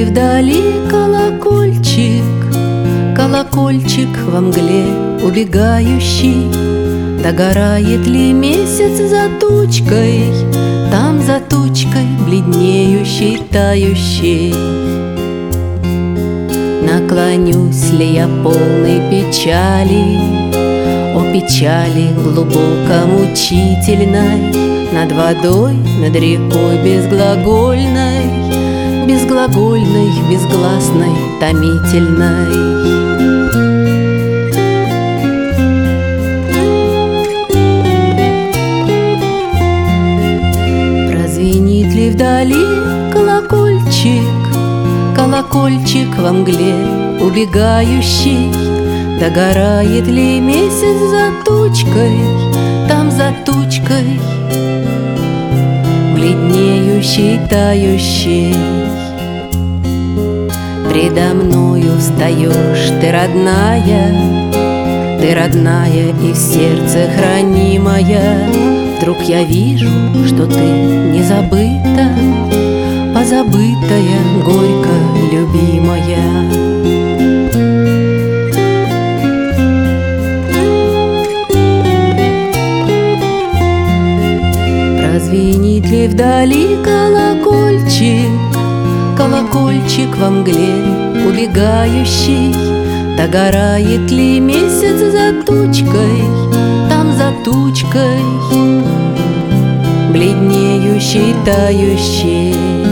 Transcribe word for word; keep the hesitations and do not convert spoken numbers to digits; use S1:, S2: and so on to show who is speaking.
S1: вдали колокольчик, колокольчик во мгле убегающий? Догорает ли месяц за тучкой, там за тучкой бледнеющей, тающей? Наклонюсь ли я полной печали, о печали глубоко мучительной, над водой, над рекой безглагольной, безглагольной, безгласной, томительной. Прозвенит ли вдали колокольчик, колокольчик во мгле убегающий? Догорает ли месяц за тучкой, там за тучкой бледнеющей, тающей? Предо мною встаешь ты, родная, ты родная и в сердце хранимая. Вдруг я вижу, что ты не забыта, позабытая, горько любимая. Прозвенит ли вдали колокольчик, колокольчик во мгле убегающий? Догорает ли месяц за тучкой, там за тучкой бледнеющей, тающей?